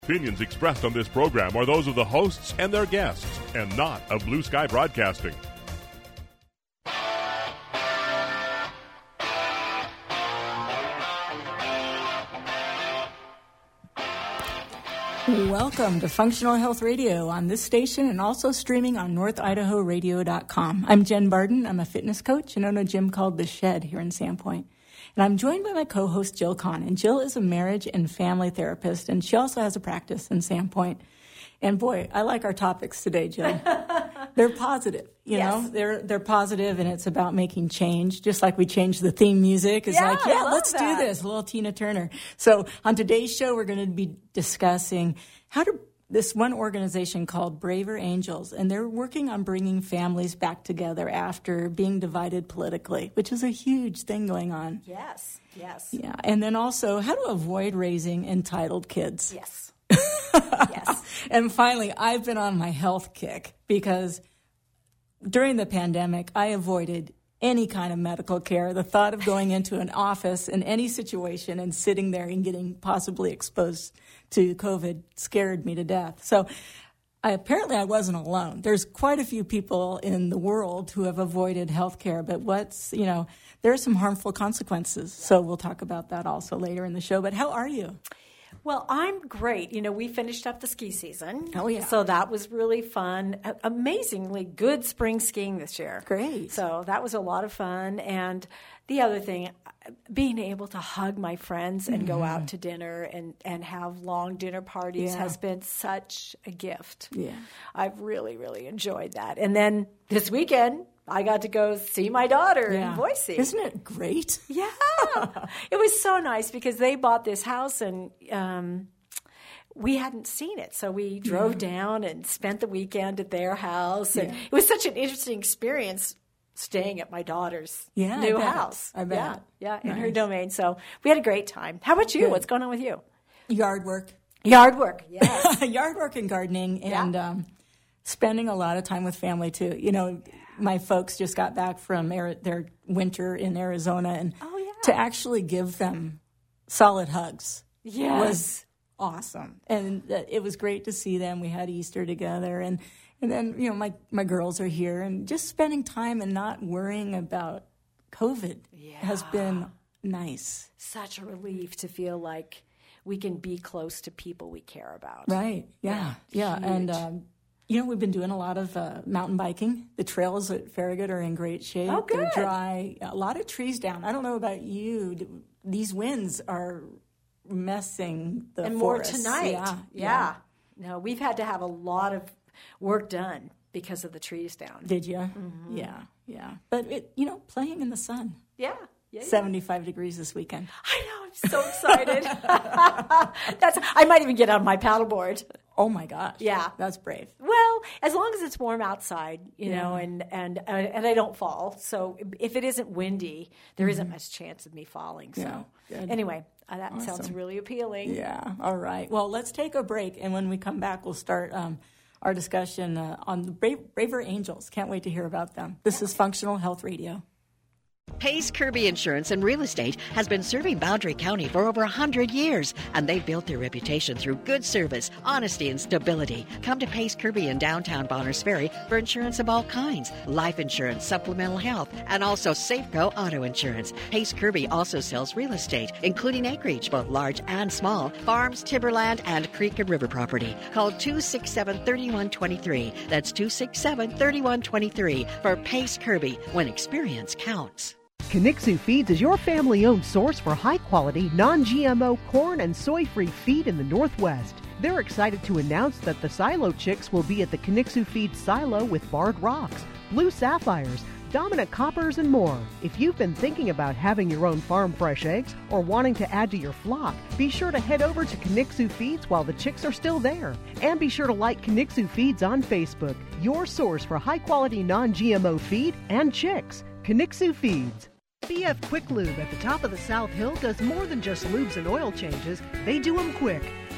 Opinions expressed on this program are those of the hosts and their guests, and not of Blue Sky Broadcasting. Welcome to Functional Health Radio on this station and also streaming on NorthIdahoRadio.com. I'm Jen Barden. I'm a fitness coach and own a gym called The Shed here in Sandpoint. And I'm joined by my co-host, Jill Kahn. And Jill is a marriage and family therapist, and she also has a practice in Sandpoint. And boy, I like our topics today, Jill. They're positive, you know. They're positive, and it's about making change. Just like we changed the theme music, it's let's do this. A little Tina Turner. So on today's show, we're going to be discussing how to this one organization called Braver Angels, and they're working on bringing families back together after being divided politically, which is a huge thing going on. Yes. Yeah, and then also how to avoid raising entitled kids. Yes. And finally, I've been on my health kick because during the pandemic, I avoided any kind of medical care. The thought of going into an office in any situation and sitting there and getting possibly exposed to COVID scared me to death. So apparently I wasn't alone. There's quite a few people in the world who have avoided health care, but there are some harmful consequences. So we'll talk about that also later in the show. But how are you? Well, I'm great. You know, we finished up the ski season. Oh, yeah. So that was really fun. Amazingly good spring skiing this year. Great. So that was a lot of fun. And the other thing, being able to hug my friends and go out to dinner and have long dinner parties has been such a gift. Yeah. I've really, really enjoyed that. And then this weekend, I got to go see my daughter in Boise. Isn't it great? Yeah. It was so nice because they bought this house and we hadn't seen it. So we drove down and spent the weekend at their house. And it was such an interesting experience staying at my daughter's new house. I bet. Yeah, in her domain. So we had a great time. How about you? Good. What's going on with you? Yard work. Yard work, yes. Yard work and gardening and spending a lot of time with family, too. You know, my folks just got back from their winter in Arizona, and to actually give them solid hugs was awesome. And it was great to see them. We had Easter together, and then, you know, my girls are here, and just spending time and not worrying about COVID has been nice. Such a relief to feel like we can be close to people we care about. Right, yeah. And you know, we've been doing a lot of mountain biking. The trails at Farragut are in great shape. Oh, good. They're dry. A lot of trees down. I don't know about you. These winds are messing the and forest. And more tonight. Yeah. No, we've had to have a lot of work done because of the trees down. Did you? Mm-hmm. Yeah. But, playing in the sun. Yeah. 75 degrees this weekend. I know. I'm so excited. I might even get on my paddleboard. Oh, my gosh. Yeah. That's brave. Well, as long as it's warm outside, you know, and I don't fall. So if it isn't windy, there isn't much chance of me falling. So anyway, that sounds really appealing. Yeah. All right. Well, let's take a break. And when we come back, we'll start our discussion on the Braver Angels. Can't wait to hear about them. This is Functional Health Radio. Pace Kirby Insurance and Real Estate has been serving Boundary County for over 100 years, and they've built their reputation through good service, honesty, and stability. Come to Pace Kirby in downtown Bonners Ferry for insurance of all kinds, life insurance, supplemental health, and also Safeco auto insurance. Pace Kirby also sells real estate, including acreage, both large and small, farms, timberland, and creek and river property. Call 267-3123. That's 267-3123 for Pace Kirby, when experience counts. Kinixu Feeds is your family-owned source for high-quality, non-GMO corn and soy-free feed in the Northwest. They're excited to announce that the silo chicks will be at the Kinixu Feeds silo with barred rocks, blue sapphires, dominant coppers, and more. If you've been thinking about having your own farm fresh eggs or wanting to add to your flock, be sure to head over to Kinixu Feeds while the chicks are still there. And be sure to like Kinixu Feeds on Facebook, your source for high-quality non-GMO feed and chicks. Kinixu Feeds. BF Quick Lube at the top of the South Hill does more than just lubes and oil changes. They do them quick.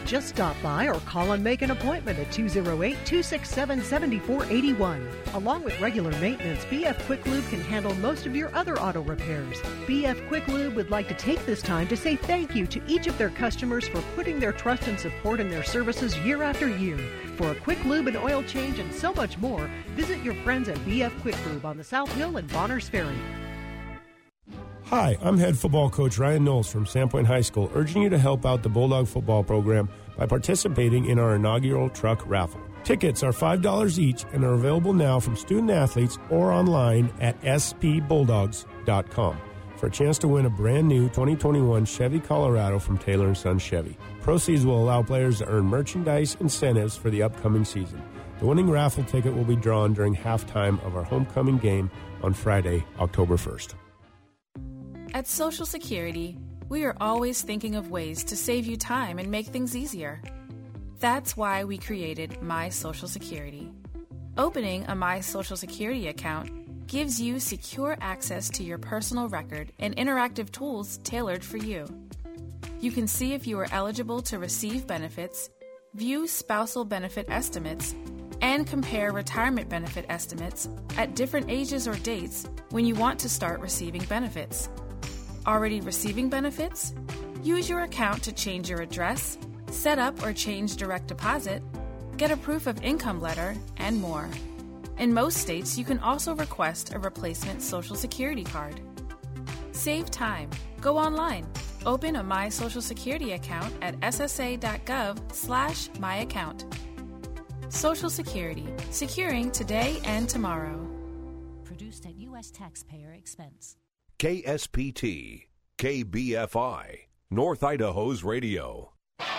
Just stop by or call and make an appointment at 208-267-7481. Along with regular maintenance, BF Quick Lube can handle most of your other auto repairs. BF Quick Lube would like to take this time to say thank you to each of their customers for putting their trust and support in their services year after year. For a quick lube and oil change and so much more, visit your friends at BF Quick Lube on the South Hill and Bonners Ferry. Hi, I'm head football coach Ryan Knowles from Sandpoint High School, urging you to help out the Bulldog football program by participating in our inaugural truck raffle. Tickets are $5 each and are available now from student athletes or online at spbulldogs.com for a chance to win a brand new 2021 Chevy Colorado from Taylor & Son Chevy. Proceeds will allow players to earn merchandise incentives for the upcoming season. The winning raffle ticket will be drawn during halftime of our homecoming game on Friday, October 1st. At Social Security, we are always thinking of ways to save you time and make things easier. That's why we created My Social Security. Opening a My Social Security account gives you secure access to your personal record and interactive tools tailored for you. You can see if you are eligible to receive benefits, view spousal benefit estimates, and compare retirement benefit estimates at different ages or dates when you want to start receiving benefits. Already receiving benefits? Use your account to change your address, set up or change direct deposit, get a proof of income letter, and more. In most states, you can also request a replacement Social Security card. Save time. Go online. Open a My Social Security account at ssa.gov/myaccount. Social Security. Securing today and tomorrow. Produced at U.S. taxpayer expense. KSPT, KBFI, North Idaho's radio.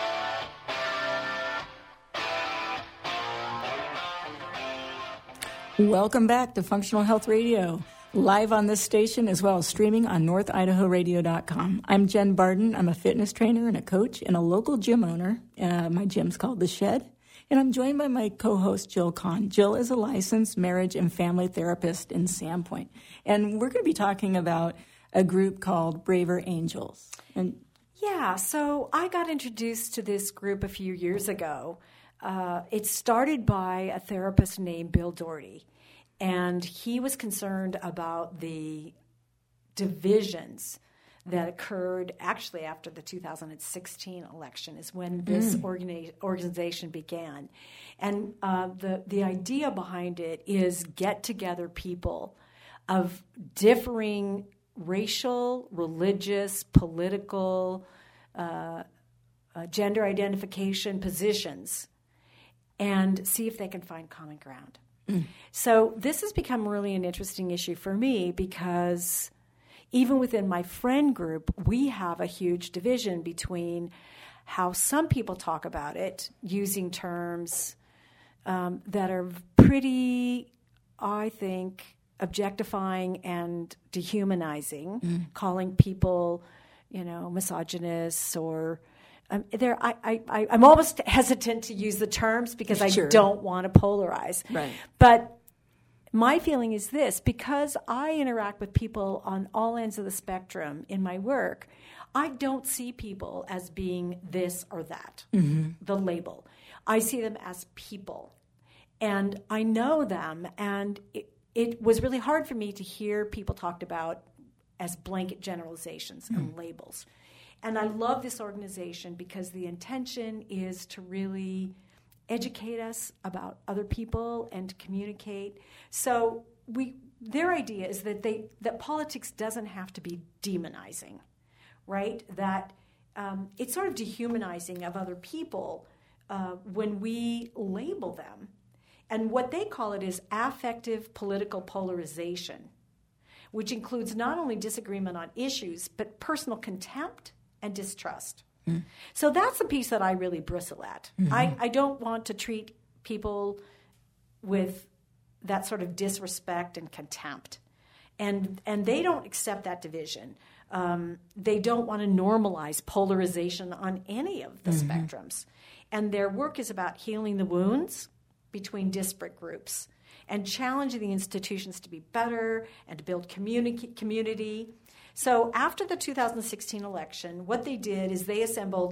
Welcome back to Functional Health Radio, live on this station as well as streaming on NorthIdahoRadio.com. I'm Jen Barden. I'm a fitness trainer and a coach and a local gym owner. My gym's called The Shed. And I'm joined by my co-host, Jill Kahn. Jill is a licensed marriage and family therapist in Sandpoint. And we're going to be talking about a group called Braver Angels. And yeah, so I got introduced to this group a few years ago. It started by a therapist named Bill Doherty. And he was concerned about the divisions that occurred actually after the 2016 election is when this organization began. And the idea behind it is get together people of differing racial, religious, political, gender identification positions and see if they can find common ground. So this has become really an interesting issue for me because even within my friend group, we have a huge division between how some people talk about it using terms that are pretty, I think, objectifying and dehumanizing, calling people, misogynists or I'm almost hesitant to use the terms because I don't want to polarize. Right. But my feeling is this, because I interact with people on all ends of the spectrum in my work, I don't see people as being this or that, the label. I see them as people. And I know them, and it was really hard for me to hear people talked about as blanket generalizations and labels. And I love this organization because the intention is to really educate us about other people and to communicate. So their idea is that politics doesn't have to be demonizing, right? That it's sort of dehumanizing of other people when we label them. And what they call it is affective political polarization, which includes not only disagreement on issues, but personal contempt and distrust. So that's the piece that I really bristle at. I don't want to treat people with that sort of disrespect and contempt. And they don't accept that division. They don't want to normalize polarization on any of the spectrums. And their work is about healing the wounds between disparate groups and challenging the institutions to be better and to build community. So after the 2016 election, what they did is they assembled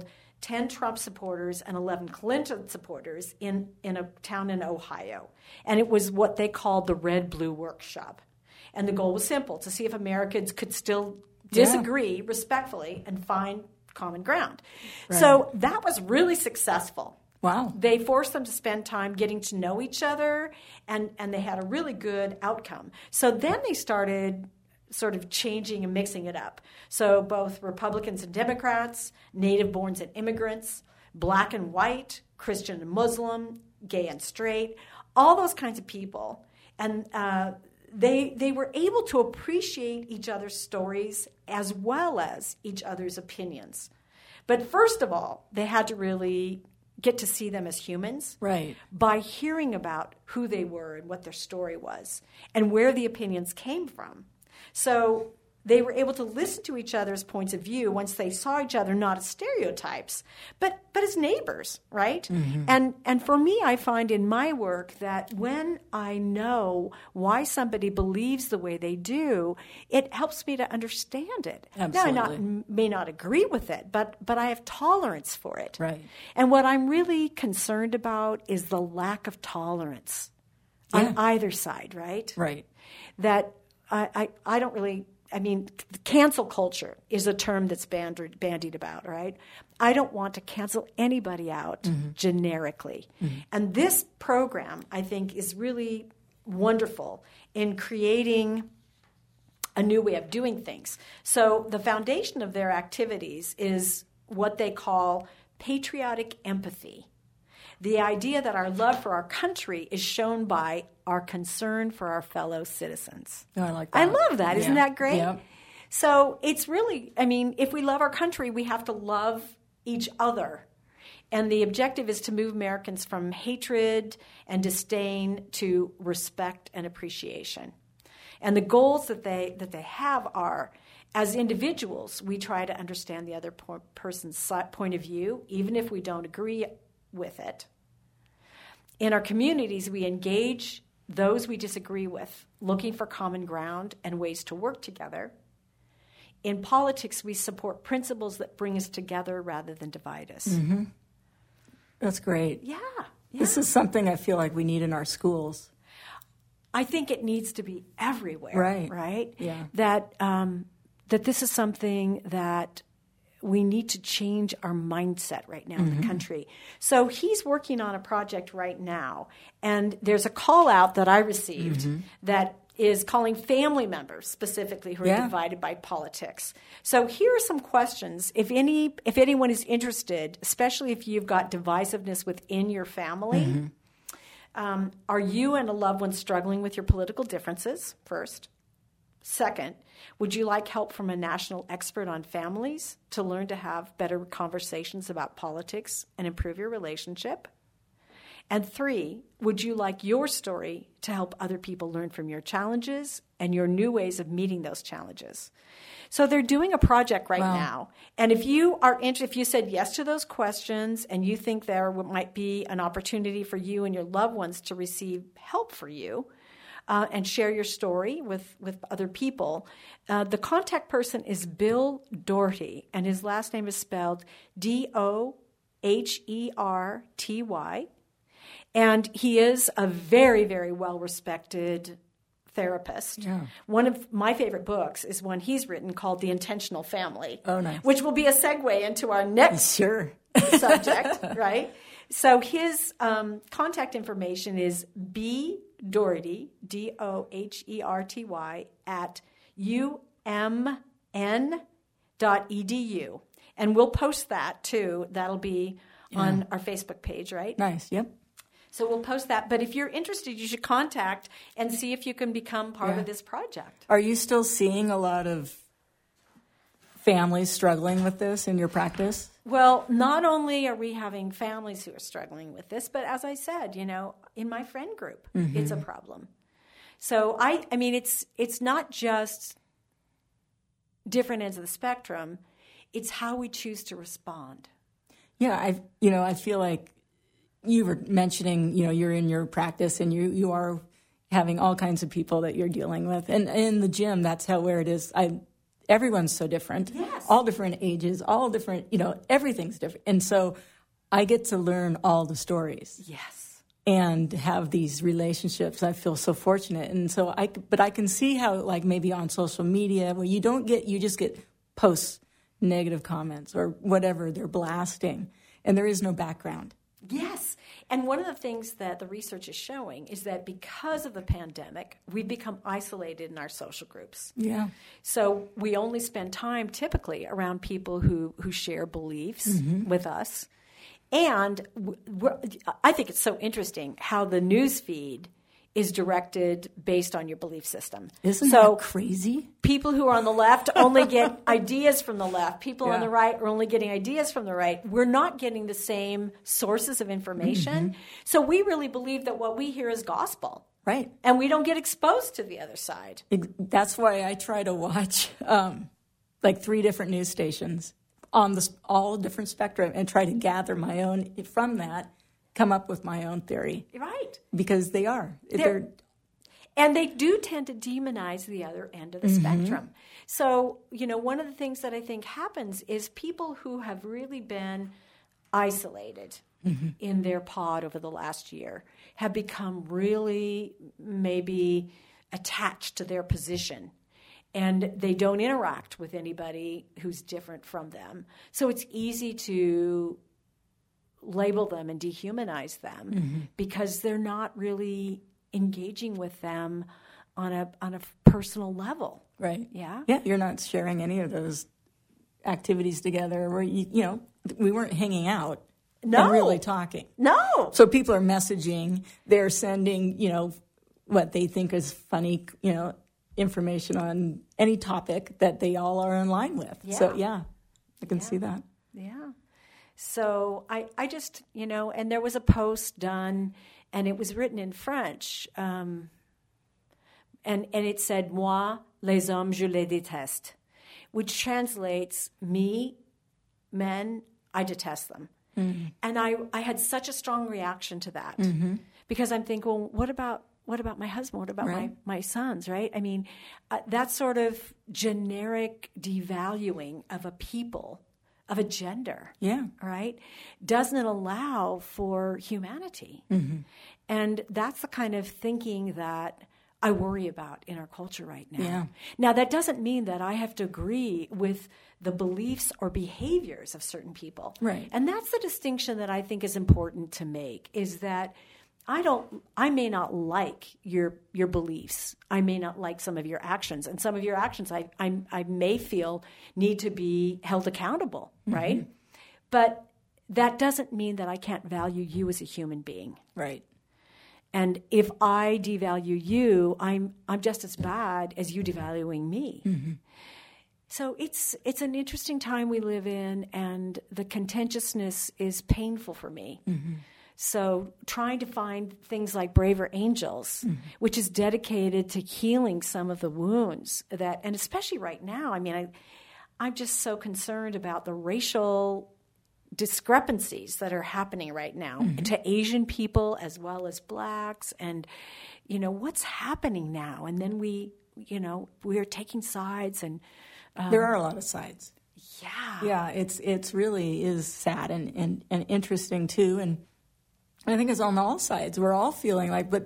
10 Trump supporters and 11 Clinton supporters in a town in Ohio. And it was what they called the Red Blue Workshop. And the goal was simple, to see if Americans could still disagree respectfully and find common ground. Right. So that was really successful. Wow. They forced them to spend time getting to know each other, and they had a really good outcome. So then they started sort of changing and mixing it up. So both Republicans and Democrats, native-borns and immigrants, black and white, Christian and Muslim, gay and straight, all those kinds of people. And they were able to appreciate each other's stories as well as each other's opinions. But first of all, they had to really get to see them as humans, right, by hearing about who they were and what their story was and where the opinions came from. So they were able to listen to each other's points of view once they saw each other not as stereotypes, but as neighbors, right? Mm-hmm. And for me, I find in my work that when I know why somebody believes the way they do, it helps me to understand it. Absolutely. Now, I may not agree with it, but I have tolerance for it. Right. And what I'm really concerned about is the lack of tolerance on either side, right? Right. That I don't really... I mean, cancel culture is a term that's bandied about, right? I don't want to cancel anybody out generically. Mm-hmm. And this program, I think, is really wonderful in creating a new way of doing things. So the foundation of their activities is what they call patriotic empathy. The idea that our love for our country is shown by our concern for our fellow citizens. Oh, I like that. I love that. Isn't that great? Yeah. So it's really, I mean, if we love our country, we have to love each other. And the objective is to move Americans from hatred and disdain to respect and appreciation. And the goals that they have are, as individuals, we try to understand the other person's point of view, even if we don't agree with it. In our communities, we engage those we disagree with, looking for common ground and ways to work together. In politics, we support principles that bring us together rather than divide us. Mm-hmm. That's great. Yeah. This is something I feel like we need in our schools. I think it needs to be everywhere. Right? Yeah. That this is something that we need to change our mindset right now in the country. So he's working on a project right now, and there's a call out that I received that is calling family members specifically who are divided by politics. So here are some questions. If anyone is interested, especially if you've got divisiveness within your family, are you and a loved one struggling with your political differences, first? Second, would you like help from a national expert on families to learn to have better conversations about politics and improve your relationship? And 3, would you like your story to help other people learn from your challenges and your new ways of meeting those challenges? So they're doing a project right now. And if you are if you said yes to those questions and you think there might be an opportunity for you and your loved ones to receive help for you, and share your story with other people. The contact person is Bill Doherty, and his last name is spelled Doherty. And he is a very, very well-respected therapist. Yeah. One of my favorite books is one he's written called The Intentional Family, which will be a segue into our next subject, right? So his contact information is B. Doherty, Doherty, at umn.edu. And we'll post that, too. That'll be on our Facebook page, right? Nice, yep. So we'll post that. But if you're interested, you should contact and see if you can become part of this project. Are you still seeing a lot of families struggling with this in your practice? Well, not only are we having families who are struggling with this, but as I said, in my friend group, it's a problem. So I mean, it's not just different ends of the spectrum; it's how we choose to respond. Yeah, I feel like you were mentioning, you're in your practice and you are having all kinds of people that you're dealing with, and in the gym, that's where it is. everyone's so different. Yes. All different ages, all different, everything's different. And so I get to learn all the stories. Yes. And have these relationships. I feel so fortunate. And so but I can see how, like, maybe on social media, where you just get posts, negative comments, or whatever they're blasting, and there is no background. Yes. And one of the things that the research is showing is that because of the pandemic, we've become isolated in our social groups. Yeah. So we only spend time typically around people who share beliefs with us. And I think it's so interesting how the news feed is directed based on your belief system. Isn't that crazy? People who are on the left only get ideas from the left. People on the right are only getting ideas from the right. We're not getting the same sources of information. So we really believe that what we hear is gospel. Right. And we don't get exposed to the other side. That's why I try to watch like 3 different news stations on all different spectrum and try to gather my own from that, come up with my own theory. Right. Because they are. And they do tend to demonize the other end of the spectrum. So, one of the things that I think happens is people who have really been isolated in their pod over the last year have become really maybe attached to their position. And they don't interact with anybody who's different from them. So it's easy to label them and dehumanize them because they're not really engaging with them on a personal level. Right. Yeah? Yeah, you're not sharing any of those activities together where, we weren't hanging out and really talking. No. So people are messaging. They're sending, what they think is funny, information on any topic that they all are in line with. Yeah. So, I can see that. Yeah. So I just, and there was a post done, and it was written in French, and it said, moi, les hommes, je les déteste, which translates, me, men, I detest them. And I had such a strong reaction to that because I'm thinking, well, what about my husband? What about my sons, right? I mean, that sort of generic devaluing of a people, of a gender, right, doesn't allow for humanity. And that's the kind of thinking that I worry about in our culture right now. Yeah. Now, that doesn't mean that I have to agree with the beliefs or behaviors of certain people. Right. And that's the distinction that I think is important to make, is that I may not like your beliefs. I may not like some of your actions. And some of your actions I may feel need to be held accountable, right? But that doesn't mean that I can't value you as a human being. Right. And if I devalue you, I'm just as bad as you devaluing me. So it's an interesting time we live in, and the contentiousness is painful for me. So trying to find things like Braver Angels, which is dedicated to healing some of the wounds that, and especially right now, I mean, I'm just so concerned about the racial discrepancies that are happening right now to Asian people as well as blacks, and what's happening now. And then we are taking sides, and there are a lot of sides. Yeah, it's really is sad and interesting too, and I think it's on all sides. We're all feeling like, but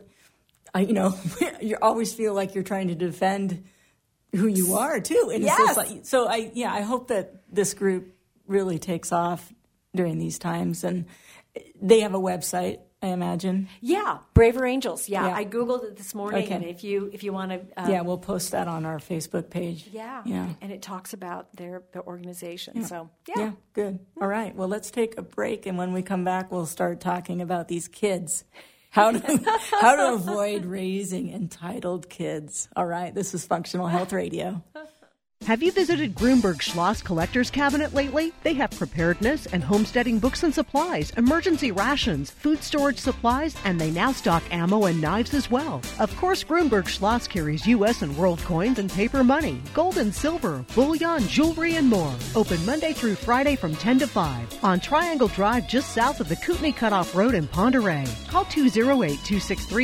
you always feel like you're trying to defend who you are too, and yes. It's just like, so I hope that this group really takes off during these times, and they have a website, I imagine. Yeah, Braver Angels. Yeah, I Googled it this morning, and if you want to, we'll post that on our Facebook page. Yeah, and it talks about their organization. Yeah. So good. All right, well, let's take a break, and when we come back, we'll start talking about these kids. How to avoid raising entitled kids. All right, this is Functional Health Radio. Have you visited Grunberg Schloss Collector's Cabinet lately? They have preparedness and homesteading books and supplies, emergency rations, food storage supplies, and they now stock ammo and knives as well. Of course, Grunberg Schloss carries U.S. and world coins and paper money, gold and silver, bullion, jewelry, and more. Open Monday through Friday from 10 to 5 on Triangle Drive just south of the Kootenai Cutoff Road in Ponderay. Call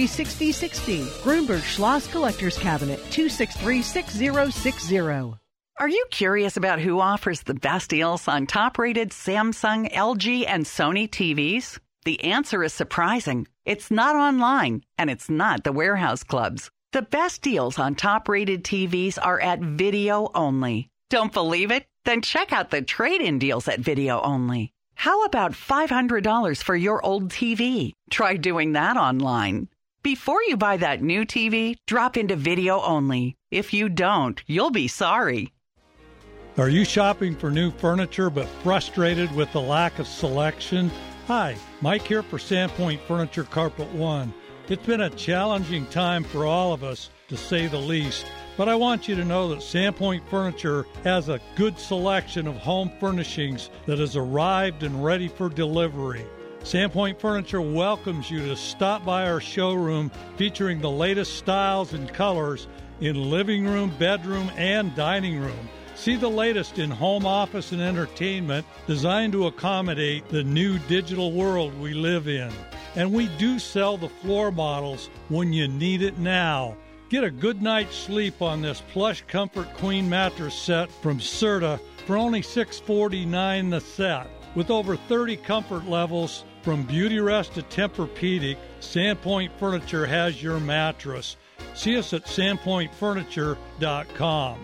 208-263-6060. Grunberg Schloss Collector's Cabinet, 263-6060. Are you curious about who offers the best deals on top-rated Samsung, LG, and Sony TVs? The answer is surprising. It's not online, and it's not the warehouse clubs. The best deals on top-rated TVs are at Video Only. Don't believe it? Then check out the trade-in deals at Video Only. How about $500 for your old TV? Try doing that online. Before you buy that new TV, drop into Video Only. If you don't, you'll be sorry. Are you shopping for new furniture but frustrated with the lack of selection? Hi, Mike here for Sandpoint Furniture Carpet One. It's been a challenging time for all of us, to say the least, but I want you to know that Sandpoint Furniture has a good selection of home furnishings that has arrived and ready for delivery. Sandpoint Furniture welcomes you to stop by our showroom featuring the latest styles and colors in living room, bedroom, and dining room. See the latest in home office and entertainment designed to accommodate the new digital world we live in. And we do sell the floor models when you need it now. Get a good night's sleep on this plush comfort queen mattress set from Serta for only $649 the set. With over 30 comfort levels from Beautyrest to Tempur-Pedic, Sandpoint Furniture has your mattress. See us at sandpointfurniture.com.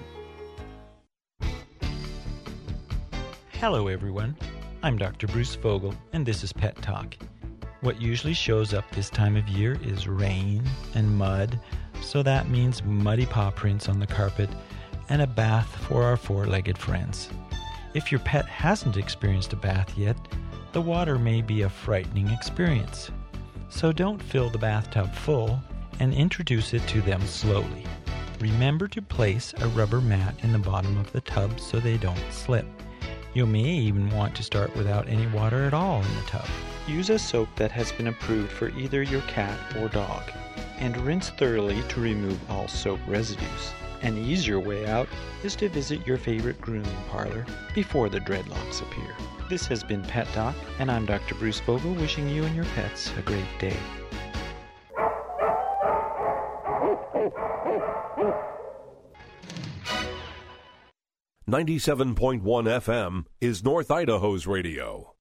Hello everyone, I'm Dr. Bruce Vogel and this is Pet Talk. What usually shows up this time of year is rain and mud, so that means muddy paw prints on the carpet and a bath for our four-legged friends. If your pet hasn't experienced a bath yet, the water may be a frightening experience. So don't fill the bathtub full and introduce it to them slowly. Remember to place a rubber mat in the bottom of the tub so they don't slip. You may even want to start without any water at all in the tub. Use a soap that has been approved for either your cat or dog, and rinse thoroughly to remove all soap residues. An easier way out is to visit your favorite grooming parlor before the dreadlocks appear. This has been Pet Talk, and I'm Dr. Bruce Vogel wishing you and your pets a great day. .1 FM is North Idaho's radio.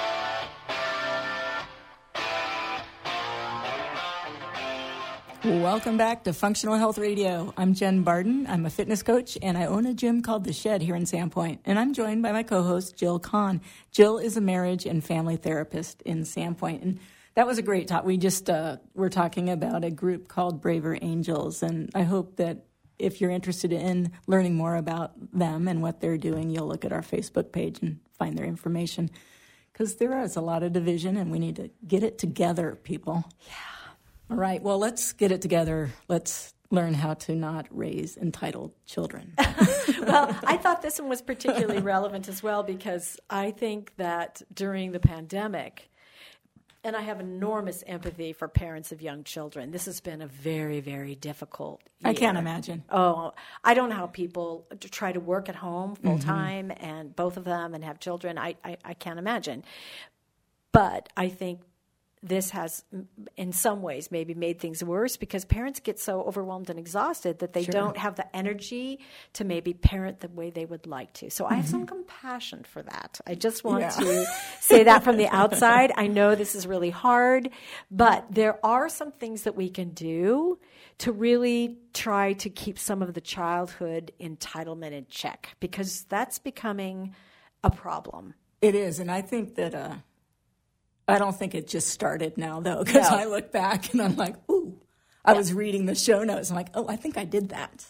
Welcome back to Functional Health Radio. I'm Jen Barden. I'm a fitness coach, and I own a gym called The Shed here in Sandpoint. And I'm joined by my co-host, Jill Kahn. Jill is a marriage and family therapist in Sandpoint. And that was a great talk. We just were talking about a group called Braver Angels, and I hope that if you're interested in learning more about them and what they're doing, you'll look at our Facebook page and find their information. Because there is a lot of division, and we need to get it together, people. Yeah. All right, well, let's get it together. Let's learn how to not raise entitled children. Well, I thought this one was particularly relevant as well because I think that during the pandemic, and I have enormous empathy for parents of young children. This has been a very, very difficult year. I can't imagine. Oh, I don't know how people try to work at home full time and both of them and have children. I can't imagine. But I think this has, in some ways, maybe made things worse because parents get so overwhelmed and exhausted that they don't have the energy to maybe parent the way they would like to. So I have some compassion for that. I just want to say that from the outside. I know this is really hard, but there are some things that we can do to really try to keep some of the childhood entitlement in check because that's becoming a problem. It is, and I think that I don't think it just started now, though, because I look back and I'm like, ooh, I was reading the show notes. I'm like, oh, I think I did that.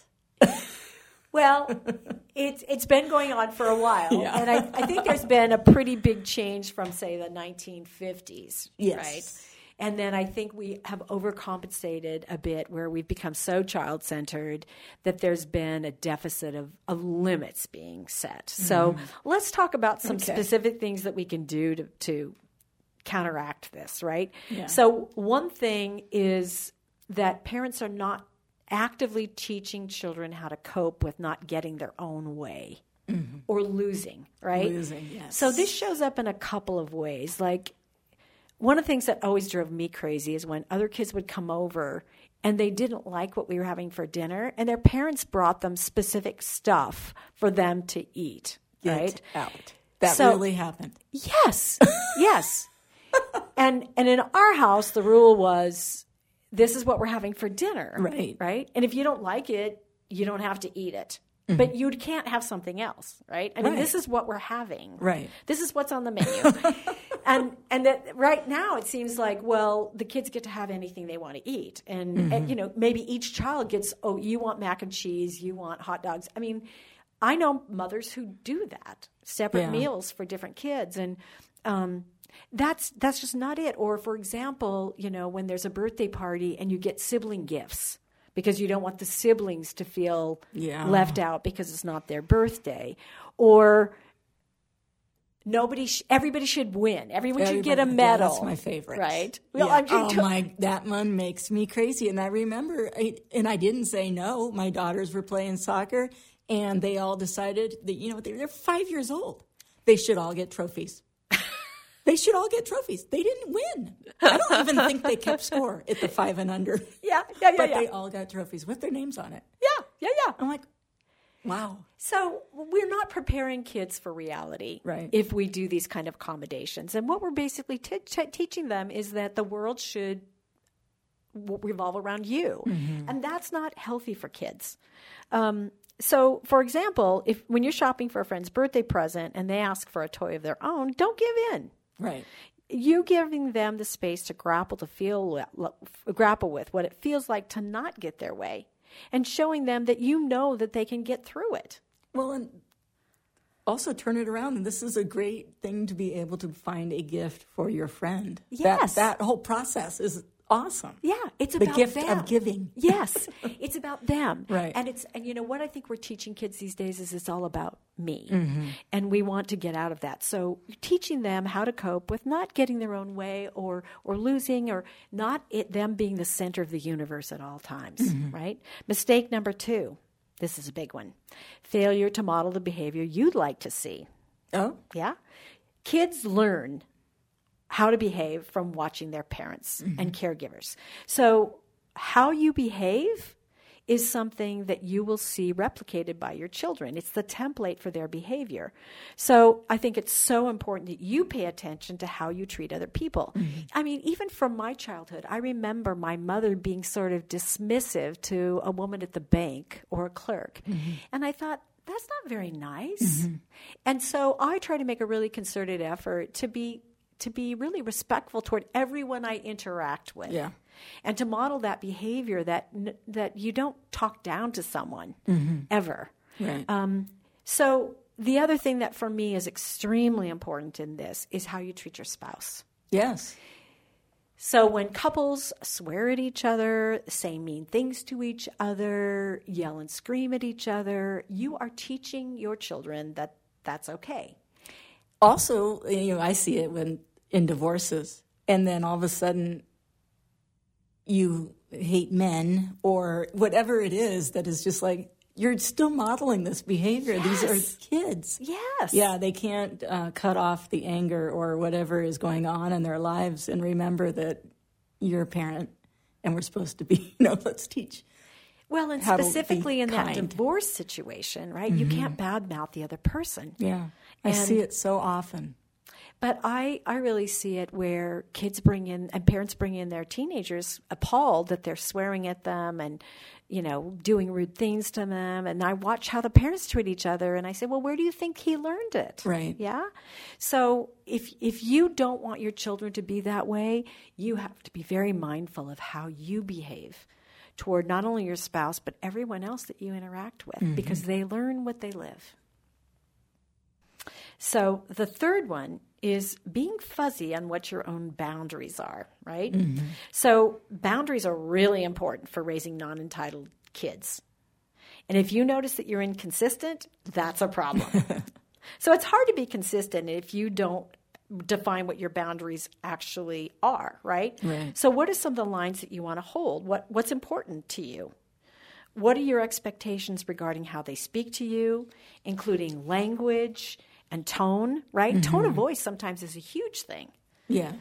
Well, it's been going on for a while, and I think there's been a pretty big change from, say, the 1950s, right? And then I think we have overcompensated a bit where we've become so child-centered that there's been a deficit of limits being set. So let's talk about some specific things that we can do to counteract this, right? Yeah. So one thing is that parents are not actively teaching children how to cope with not getting their own way or losing, right? Losing, yes. So this shows up in a couple of ways. Like one of the things that always drove me crazy is when other kids would come over and they didn't like what we were having for dinner, and their parents brought them specific stuff for them to eat. Get out. That really happened. Yes. Yes. And in our house, the rule was, this is what we're having for dinner. Right. Right? And if you don't like it, you don't have to eat it. Mm-hmm. But you can't have something else, right? I mean, this is what we're having. Right. This is what's on the menu. and that right now it seems like, well, the kids get to have anything they want to eat. And, you know, maybe each child gets, oh, you want mac and cheese, you want hot dogs. I mean, I know mothers who do that, separate meals for different kids. And that's just not it. Or, for example, you know, when there's a birthday party and you get sibling gifts, because you don't want the siblings to feel left out because it's not their birthday. Or everybody should win. Everyone should get a medal. That's my favorite. Right? Yeah. Well, that one makes me crazy. And I remember, and I didn't say no. My daughters were playing soccer, and they all decided that, you know, they're 5 years old. They should all get trophies. They should all get trophies. They didn't win. I don't even think they kept score at the 5 and under. But they all got trophies with their names on it. Yeah. I'm like, wow. So we're not preparing kids for reality if we do these kind of accommodations. And what we're basically teaching them is that the world should revolve around you. Mm-hmm. And that's not healthy for kids. So, for example, when you're shopping for a friend's birthday present and they ask for a toy of their own, don't give in. Right. You're giving them the space to grapple with what it feels like to not get their way, and showing them that you know that they can get through it. Well, and also turn it around. And this is a great thing to be able to find a gift for your friend. Yes. That whole process is awesome. Yeah, it's the about gift them. of giving. Yes, it's about them. Right. And you know what I think we're teaching kids these days is it's all about me. Mm-hmm. And we want to get out of that. So you're teaching them how to cope with not getting their own way or losing, or not them being the center of the universe at all times, right? Mistake number 2. This is a big one. Failure to model the behavior you'd like to see. Oh? Yeah. Kids learn how to behave from watching their parents and caregivers. So how you behave is something that you will see replicated by your children. It's the template for their behavior. So I think it's so important that you pay attention to how you treat other people. Mm-hmm. I mean, even from my childhood, I remember my mother being sort of dismissive to a woman at the bank or a clerk. Mm-hmm. And I thought, that's not very nice. Mm-hmm. And so I try to make a really concerted effort to be really respectful toward everyone I interact with. Yeah. And to model that behavior that you don't talk down to someone ever. Right. So the other thing that for me is extremely important in this is how you treat your spouse. Yes. So when couples swear at each other, say mean things to each other, yell and scream at each other, you are teaching your children that that's okay. Also, you know, I see it in divorces, and then all of a sudden you hate men or whatever it is that is just like, you're still modeling this behavior. Yes. These are kids. Yes. Yeah, they can't cut off the anger or whatever is going on in their lives and remember that you're a parent and we're supposed to be, let's teach. Well, and specifically in that divorce situation, right? You can't badmouth the other person. Yeah, I see it so often. But I really see it where kids bring in and parents bring in their teenagers appalled that they're swearing at them and, doing rude things to them. And I watch how the parents treat each other and I say, well, where do you think he learned it? Right. Yeah. So if you don't want your children to be that way, you have to be very mindful of how you behave toward not only your spouse, but everyone else that you interact with, because they learn what they live. So the third one is being fuzzy on what your own boundaries are, right? Mm-hmm. So boundaries are really important for raising non-entitled kids. And if you notice that you're inconsistent, that's a problem. So it's hard to be consistent if you don't define what your boundaries actually are, right? So what are some of the lines that you want to hold? What's important to you? What are your expectations regarding how they speak to you, including language and tone, right? Tone of voice sometimes is a huge thing. Yeah.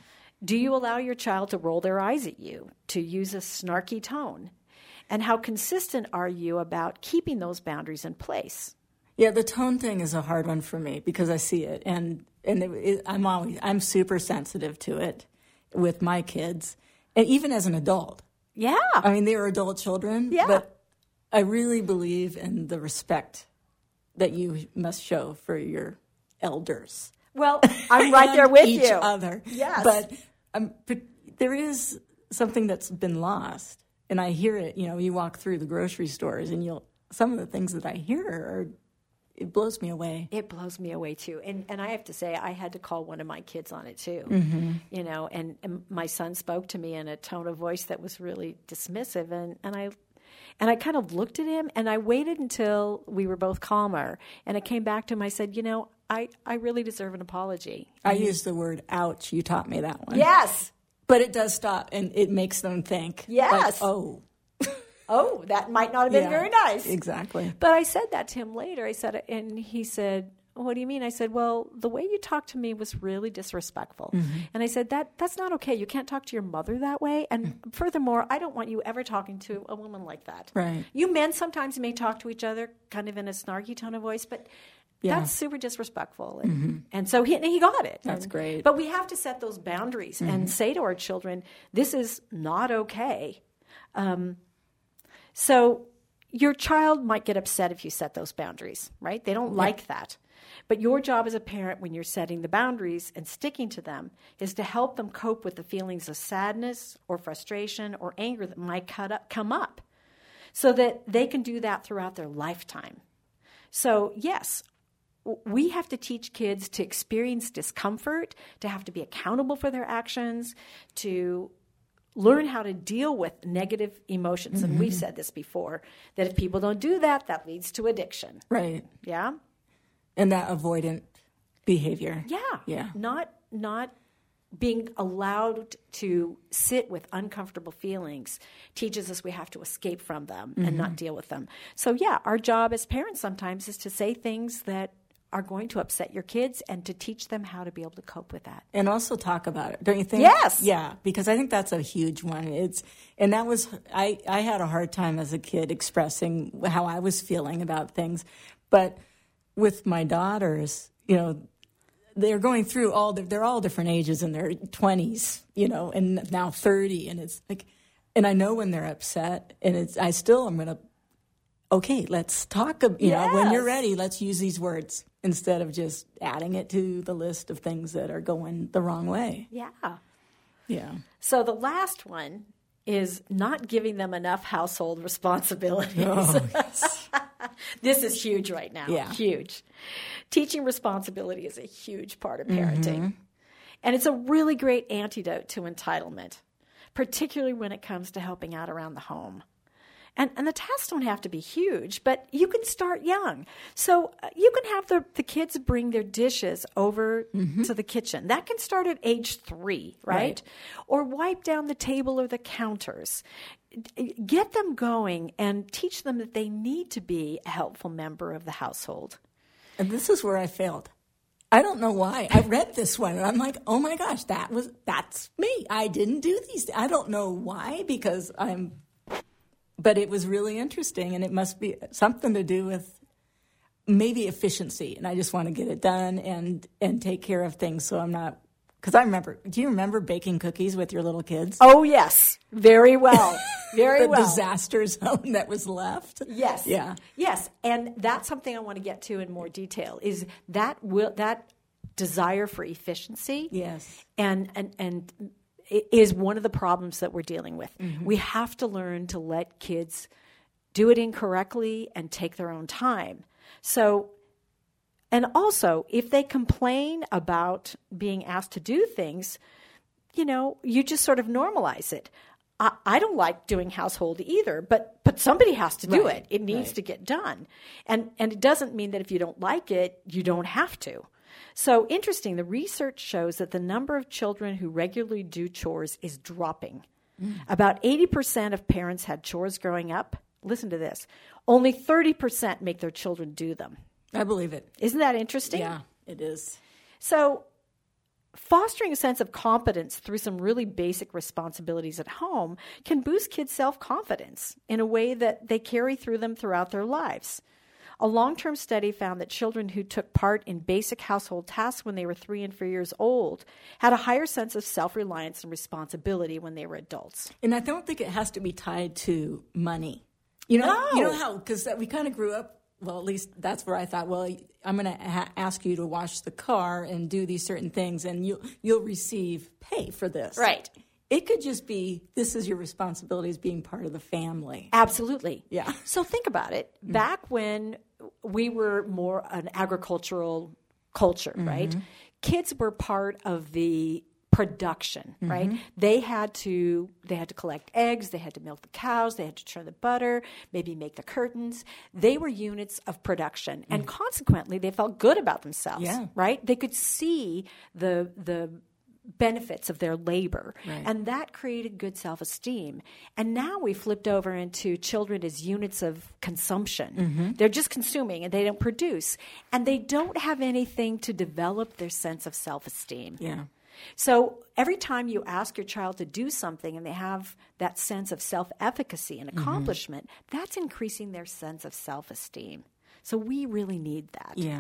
Do you allow your child to roll their eyes at you, to use a snarky tone? And how consistent are you about keeping those boundaries in place? Yeah, the tone thing is a hard one for me because I see it, and I'm super sensitive to it with my kids, and even as an adult. Yeah. I mean, they were adult children, but I really believe in the respect that you must show for your elders. Well, I'm right there with each you. Other. Yes. But there is something that's been lost, and I hear it. You know, you walk through the grocery stores, and some of the things that I hear it blows me away. It blows me away too, and I have to say I had to call one of my kids on it too. You know, and my son spoke to me in a tone of voice that was really dismissive, and I kind of looked at him, and I waited until we were both calmer, and I came back to him. I said, you know, I really deserve an apology. I used the word ouch. You taught me that one. Yes. But it does stop, and it makes them think. Yes. Like, oh, that might not have been very nice. Exactly. But I said that to him later. And he said, what do you mean? I said, well, the way you talked to me was really disrespectful. And I said, that's not okay. You can't talk to your mother that way. And furthermore, I don't want you ever talking to a woman like that. Right. You men sometimes may talk to each other kind of in a snarky tone of voice, but that's super disrespectful. And so he got it. That's great. But we have to set those boundaries and say to our children, this is not okay. So your child might get upset if you set those boundaries, right? They don't like that. But your job as a parent when you're setting the boundaries and sticking to them is to help them cope with the feelings of sadness or frustration or anger that might come up so that they can do that throughout their lifetime. So, yes, we have to teach kids to experience discomfort, to have to be accountable for their actions, to learn how to deal with negative emotions. And we've said this before, that if people don't do that, that leads to addiction. Right. Yeah? And that avoidant behavior. Yeah. Yeah. Not being allowed to sit with uncomfortable feelings teaches us we have to escape from them and not deal with them. So, yeah, our job as parents sometimes is to say things that are going to upset your kids and to teach them how to be able to cope with that. And also talk about it, don't you think? Yes. Yeah, because I think that's a huge one. I had a hard time as a kid expressing how I was feeling about things. But with my daughters, you know, they're going through they're all different ages in their 20s, you know, and now 30. And it's like, and I know when they're upset, and I'm going to, okay, let's talk, you know, when you're ready, let's use these words instead of just adding it to the list of things that are going the wrong way. Yeah. Yeah. So the last one is not giving them enough household responsibilities. Oh, yes. This is huge right now. Yeah. Huge. Teaching responsibility is a huge part of parenting. And it's a really great antidote to entitlement, particularly when it comes to helping out around the home. And the tasks don't have to be huge, but you can start young. So you can have the kids bring their dishes over to the kitchen. That can start at age 3, right? Or wipe down the table or the counters. Get them going and teach them that they need to be a helpful member of the household. And this is where I failed. I don't know why. I read this one, and I'm like, oh, my gosh, that's me. I didn't do these. I don't know why, because but it was really interesting, and it must be something to do with maybe efficiency, and I just want to get it done and take care of things so I'm not – because do you remember baking cookies with your little kids? Oh, yes, very well, very well. The disaster zone that was left? Yes. Yeah. Yes, and that's something I want to get to in more detail, is that desire for efficiency. Yes. And is one of the problems that we're dealing with. We have to learn to let kids do it incorrectly and take their own time. So, and also, if they complain about being asked to do things, you know, you just sort of normalize it. I don't like doing household either, but somebody has to do it. It needs to get done. And it doesn't mean that if you don't like it, you don't have to. So interesting, the research shows that the number of children who regularly do chores is dropping. About 80% of parents had chores growing up. Listen to this. Only 30% make their children do them. I believe it. Isn't that interesting? Yeah, it is. So fostering a sense of competence through some really basic responsibilities at home can boost kids' self-confidence in a way that they carry through them throughout their lives. A long-term study found that children who took part in basic household tasks when they were 3 and 4 years old had a higher sense of self-reliance and responsibility when they were adults. And I don't think it has to be tied to money. You know how, because we kind of grew up, well, at least that's where I thought, well, I'm going to ask you to wash the car and do these certain things, and you'll receive pay for this. Right. It could just be, this is your responsibility as being part of the family. Absolutely. Yeah. So think about it. Back when we were more an agricultural culture, right? Kids were part of the production, right? They had to collect eggs, they had to milk the cows, they had to churn the butter, maybe make the curtains. They were units of production, and consequently, they felt good about themselves, right? They could see the benefits of their labor, and that created good self-esteem. And now we flipped over into children as units of consumption. They're just consuming, and they don't produce, and they don't have anything to develop their sense of self-esteem. Yeah. So every time you ask your child to do something and they have that sense of self-efficacy and accomplishment, that's increasing their sense of self-esteem. So we really need that. Yeah.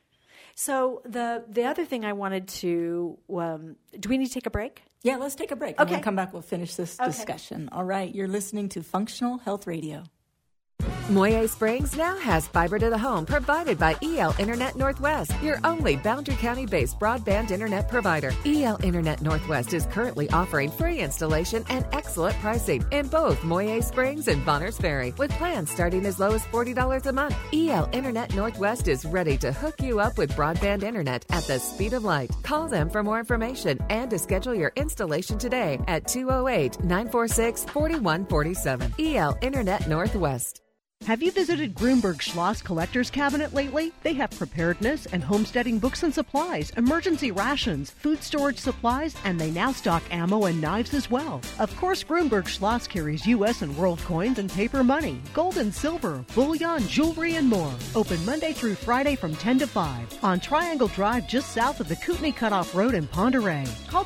So the other thing I wanted to do we need to take a break? Yeah, let's take a break. Okay. When we come back, we'll finish this discussion. All right, you're listening to Functional Health Radio. Moyer Springs now has fiber to the home provided by EL Internet Northwest, your only Boundary County-based broadband internet provider. EL Internet Northwest is currently offering free installation and excellent pricing in both Moyer Springs and Bonners Ferry, with plans starting as low as $40 a month. EL Internet Northwest is ready to hook you up with broadband internet at the speed of light. Call them for more information and to schedule your installation today at 208-946-4147. EL Internet Northwest. Have you visited Grunberg Schloss Collector's Cabinet lately? They have preparedness and homesteading books and supplies, emergency rations, food storage supplies, and they now stock ammo and knives as well. Of course, Grunberg Schloss carries U.S. and world coins and paper money, gold and silver, bullion, jewelry, and more. Open Monday through Friday from 10 to 5 on Triangle Drive just south of the Kootenai Cutoff Road in Ponderay. Call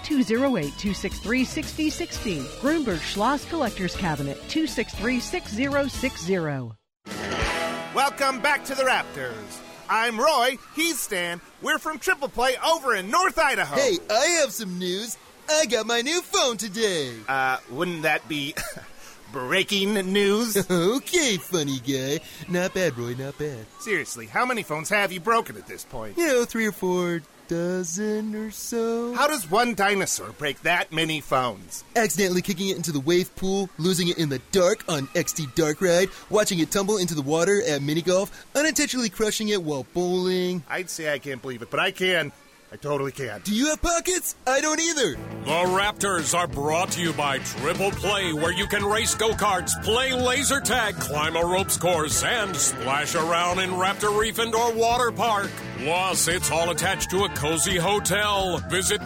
208-263-6060. Grunberg Schloss Collector's Cabinet, 263-6060. Welcome back to the Raptors. I'm Roy, he's Stan. We're from Triple Play over in North Idaho. Hey, I have some news. I got my new phone today. Wouldn't that be breaking news? Okay, funny guy. Not bad, Roy, not bad. Seriously, how many phones have you broken at this point? 3 or 4 dozen or so. How does one dinosaur break that many phones? Accidentally kicking it into the wave pool, losing it in the dark on XT Dark Ride, watching it tumble into the water at mini golf, unintentionally crushing it while bowling. I'd say I can't believe it, but I can. I totally can. Do you have pockets? I don't either. The Raptors are brought to you by Triple Play, where you can race go-karts, play laser tag, climb a ropes course, and splash around in Raptor Reef Indoor Water Park. Plus, it's all attached to a cozy hotel. Visit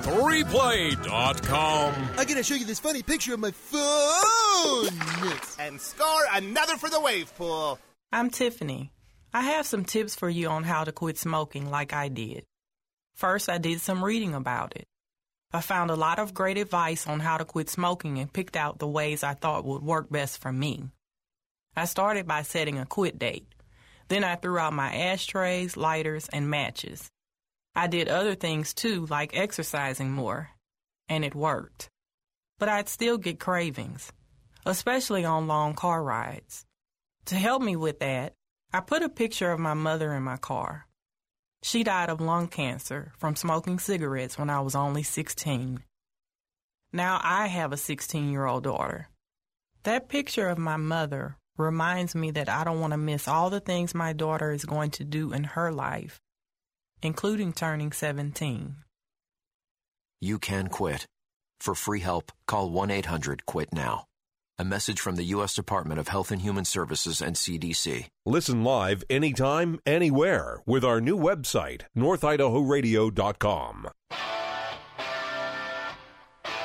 3play.com. I gotta show you this funny picture of my phone. And score another for the wave pool. I'm Tiffany. I have some tips for you on how to quit smoking like I did. First, I did some reading about it. I found a lot of great advice on how to quit smoking and picked out the ways I thought would work best for me. I started by setting a quit date. Then I threw out my ashtrays, lighters, and matches. I did other things too, like exercising more, and it worked. But I'd still get cravings, especially on long car rides. To help me with that, I put a picture of my mother in my car. She died of lung cancer from smoking cigarettes when I was only 16. Now I have a 16-year-old daughter. That picture of my mother reminds me that I don't want to miss all the things my daughter is going to do in her life, including turning 17. You can quit. For free help, call 1-800-QUIT-NOW. A message from the U.S. Department of Health and Human Services and CDC. Listen live anytime, anywhere with our new website, NorthIdahoRadio.com.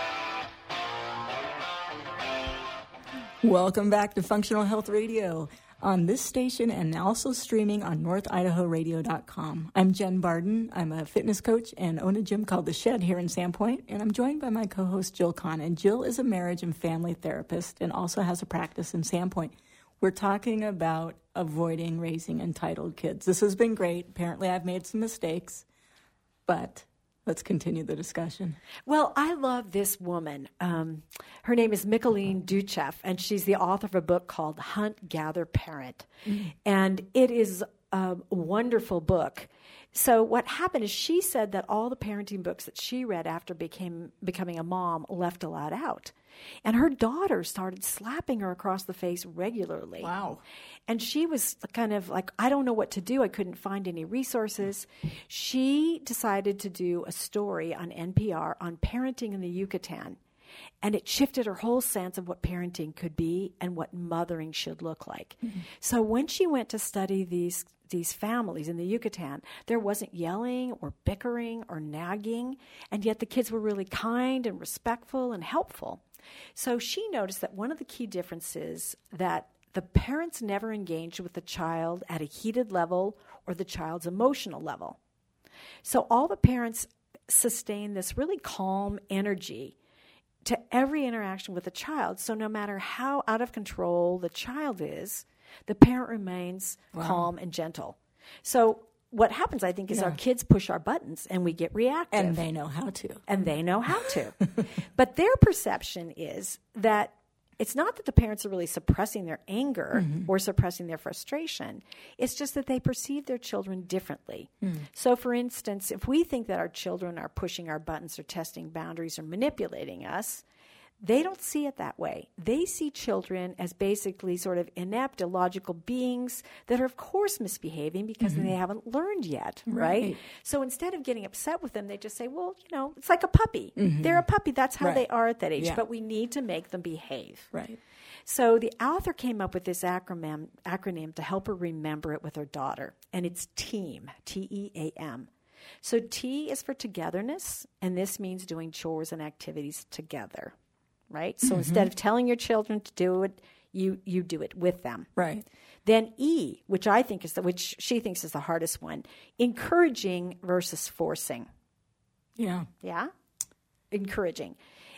Welcome back to Functional Health Radio. on this station and also streaming on NorthIdahoRadio.com. I'm Jen Barden. I'm a fitness coach and own a gym called The Shed here in Sandpoint, and I'm joined by my co-host Jill Kahn. And Jill is a marriage and family therapist and also has a practice in Sandpoint. We're talking about avoiding raising entitled kids. This has been great. Apparently I've made some mistakes, but let's continue the discussion. Well, I love this woman. Her name is Micheline Ducheff, and she's the author of a book called Hunt, Gather, Parent. And it is a wonderful book. So what happened is she said that all the parenting books that she read after becoming a mom left a lot out. And her daughter started slapping her across the face regularly. Wow. And she was kind of like, I don't know what to do. I couldn't find any resources. She decided to do a story on NPR on parenting in the Yucatan. And it shifted her whole sense of what parenting could be and what mothering should look like. So when she went to study these families in the Yucatan, there wasn't yelling or bickering or nagging, and yet the kids were really kind and respectful and helpful. So she noticed that one of the key differences that the parents never engaged with the child at a heated level or the child's emotional level. So all the parents sustained this really calm energy to every interaction with the child. So no matter how out of control the child is, the parent remains calm and gentle. So what happens, I think, is our kids push our buttons and we get reactive. And they know how to. But their perception is that it's not that the parents are really suppressing their anger or suppressing their frustration. It's just that they perceive their children differently. So, for instance, if we think that our children are pushing our buttons or testing boundaries or manipulating us, they don't see it that way. They see children as basically sort of inept, illogical beings that are, of course, misbehaving because they haven't learned yet, right? So instead of getting upset with them, they just say, well, you know, it's like a puppy. They're a puppy. That's how they are at that age. But we need to make them behave. So the author came up with this acronym to help her remember it with her daughter, and it's TEAM, T-E-A-M. So T is for togetherness, and this means doing chores and activities together. Right? So instead of telling your children to do it, you do it with them. Right. Then E, which she thinks is the hardest one, encouraging versus forcing. Yeah. Yeah? Encouraging.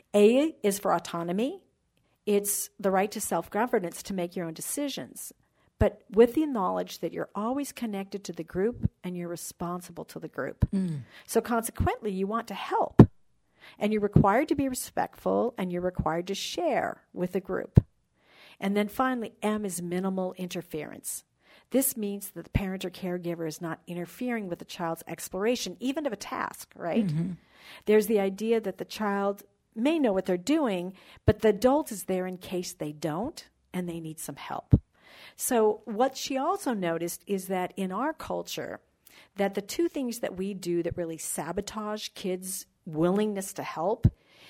A is for autonomy. It's the right to self-governance to make your own decisions, but with the knowledge that you're always connected to the group and you're responsible to the group. So consequently, you want to help. And you're required to be respectful, and you're required to share with the group. And then finally, M is minimal interference. This means that the parent or caregiver is not interfering with the child's exploration, even of a task, right? There's the idea that the child may know what they're doing, but the adult is there in case they don't, and they need some help. So what she also noticed is that in our culture, that the two things that we do that really sabotage kids' willingness to help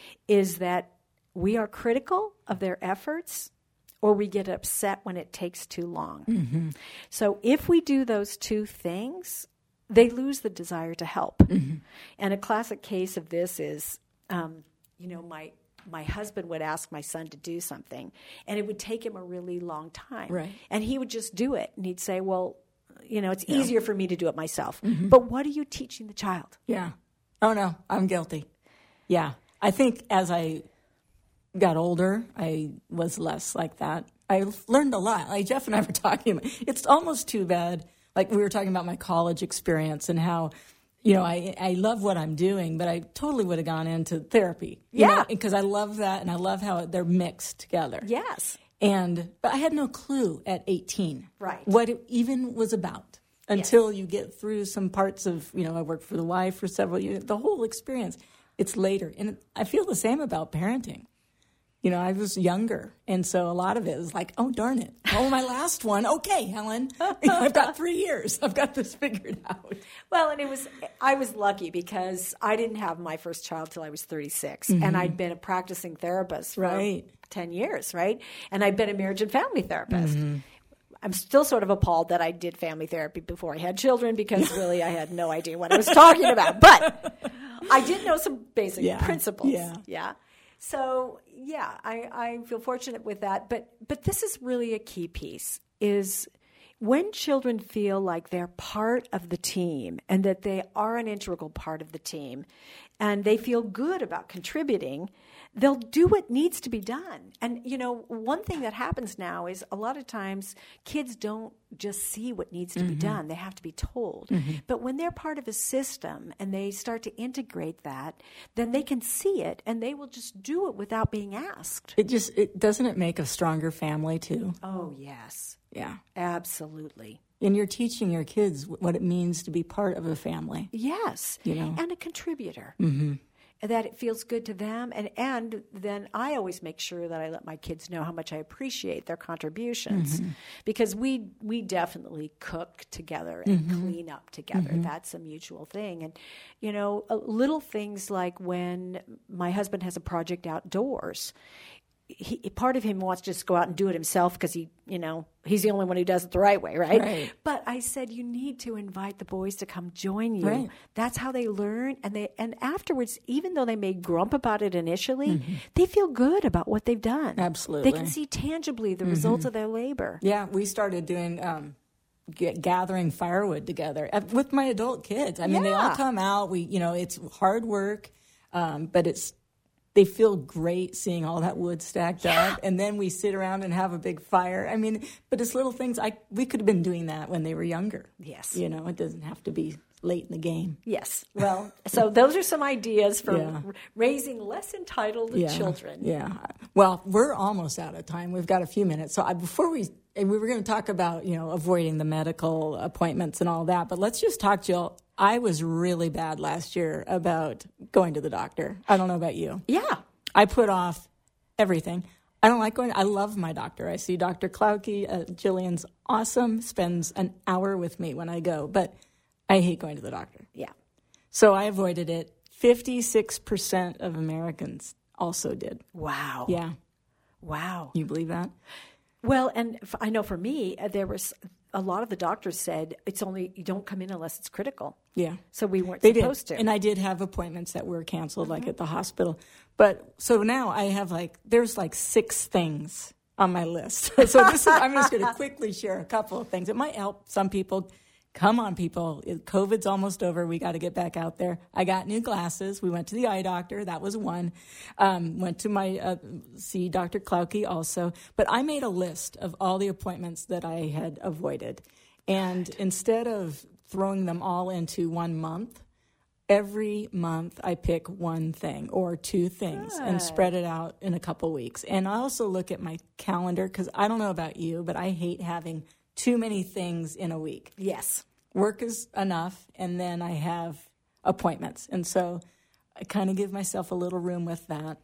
is that we are critical of their efforts or we get upset when it takes too long. So if we do those two things, they lose the desire to help. And a classic case of this is, my husband would ask my son to do something, and it would take him a really long time. Right. And he would just do it, and he'd say, well, it's easier for me to do it myself. But what are you teaching the child? Yeah. Oh, no, I'm guilty. Yeah. I think as I got older, I was less like that. I learned a lot. Like Jeff and I were talking about, it's almost too bad. Like we were talking about my college experience and how, I love what I'm doing, but I totally would have gone into therapy. Because I love that, and I love how they're mixed together. Yes. But I had no clue at 18 what it even was about until you get through some parts of, I worked for the Y for several years, the whole experience. It's later. And I feel the same about parenting. I was younger, and so a lot of it is like, oh, darn it. Oh, my last one. Okay, Helen, I've got 3 years. I've got this figured out. Well, and I was lucky because I didn't have my first child till I was 36, and I'd been a practicing therapist for 10 years, right? And I'd been a marriage and family therapist. I'm still sort of appalled that I did family therapy before I had children because really I had no idea what I was talking about. But I did know some basic principles. Yeah. So, yeah, I feel fortunate with that. But this is really a key piece, is when children feel like they're part of the team and that they are an integral part of the team and they feel good about contributing, they'll do what needs to be done. And, you know, one thing that happens now is a lot of times kids don't just see what needs to be done. They have to be told. But when they're part of a system and they start to integrate that, then they can see it and they will just do it without being asked. Doesn't it make a stronger family too? Oh, yes. Yeah. Absolutely. And you're teaching your kids what it means to be part of a family. Yes. You know? And a contributor. That it feels good to them. And then I always make sure that I let my kids know how much I appreciate their contributions. Because we definitely cook together and clean up together. That's a mutual thing. And, you know, little things like when my husband has a project outdoors, part of him wants to just go out and do it himself because he's the only one who does it the right way, right? But I said, you need to invite the boys to come join you. Right. That's how they learn. And afterwards, even though they may grump about it initially, they feel good about what they've done. Absolutely. They can see tangibly the results of their labor. Yeah, we started doing gathering firewood together with my adult kids. I mean, they all come out. It's hard work, but they feel great seeing all that wood stacked up, and then we sit around and have a big fire. I mean, but it's little things. We could have been doing that when they were younger. Yes. You know, it doesn't have to be late in the game. Yes. Well, so those are some ideas for raising less entitled children. Yeah. Well, we're almost out of time. We've got a few minutes. So before we were going to talk about, avoiding the medical appointments and all that, but let's just talk, Jill. I was really bad last year about going to the doctor. I don't know about you. Yeah. I put off everything. I don't like going. I love my doctor. I see Dr. Klauke. Jillian's awesome, spends an hour with me when I go, but I hate going to the doctor. Yeah. So I avoided it. 56% of Americans also did. Wow. Yeah. Wow. You believe that? Well, and I know for me, there was a lot of the doctors said you don't come in unless it's critical. Yeah. So we weren't supposed to. And I did have appointments that were canceled, like at the hospital. But so now I have there's 6 things on my list. So I'm just going to quickly share a couple of things. It might help some people. Come on, people. COVID's almost over. We got to get back out there. I got new glasses. We went to the eye doctor. That was one. Went to see Dr. Klauke also. But I made a list of all the appointments that I had avoided. And instead of throwing them all into 1 month, every month I pick one thing or 2 things and spread it out in a couple weeks. And I also look at my calendar because I don't know about you, but I hate having too many things in a week. Yes. Work is enough, and then I have appointments. And so I kind of give myself a little room with that.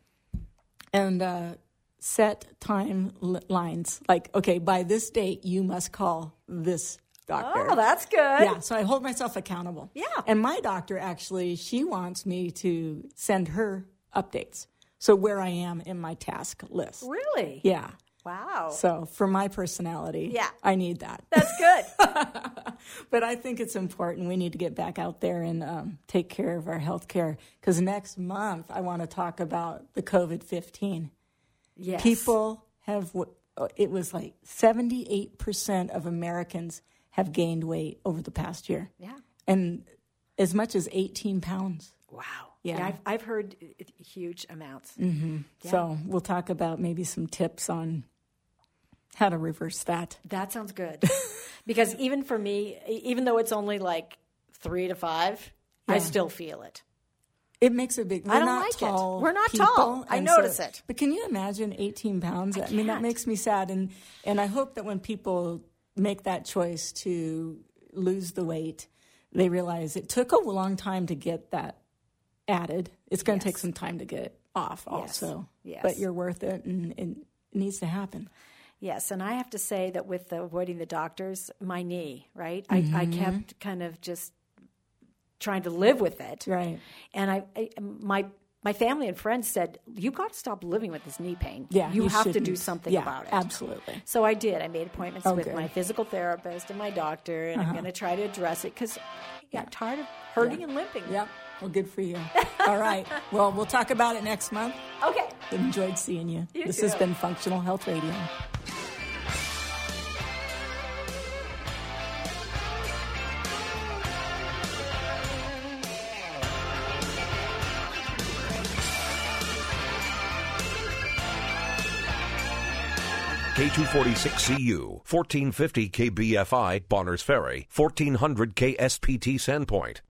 And set time lines. Like, okay, by this date, you must call this doctor. Oh, that's good. Yeah, so I hold myself accountable. Yeah. And my doctor, actually, she wants me to send her updates. So where I am in my task list. Really? Yeah. Wow. So for my personality, I need that. That's good. But I think it's important. We need to get back out there and take care of our health care. Because next month, I want to talk about the COVID-15. Yes. People it was 78% of Americans have gained weight over the past year. Yeah. And as much as 18 pounds. Wow. Yeah, I've heard huge amounts. Mm-hmm. Yeah. So we'll talk about maybe some tips on how to reverse that. That sounds good. Because even for me, even though it's only 3 to 5, I still feel it. It makes a big. I don't like it. We're not tall. I notice it. But can you imagine 18 pounds? I mean, that makes me sad. And I hope that when people make that choice to lose the weight, they realize it took a long time to get that added. It's going to take some time to get it off also. Yes. But you're worth it, and it needs to happen. Yes, and I have to say that with avoiding the doctors, my knee, right? Mm-hmm. I kept kind of just trying to live with it. Right. And my family and friends said, you got to stop living with this knee pain. Yeah, you have to do something about it. Absolutely. So I did. I made appointments with my physical therapist and my doctor, and I'm going to try to address it because I'm tired of hurting and limping. Yep. Well, good for you. All right. Well, we'll talk about it next month. Okay. Enjoyed seeing you. You This too. has been Functional Health Radio. K246CU, 1450 KBFI, Bonners Ferry, 1400 KSPT Sandpoint.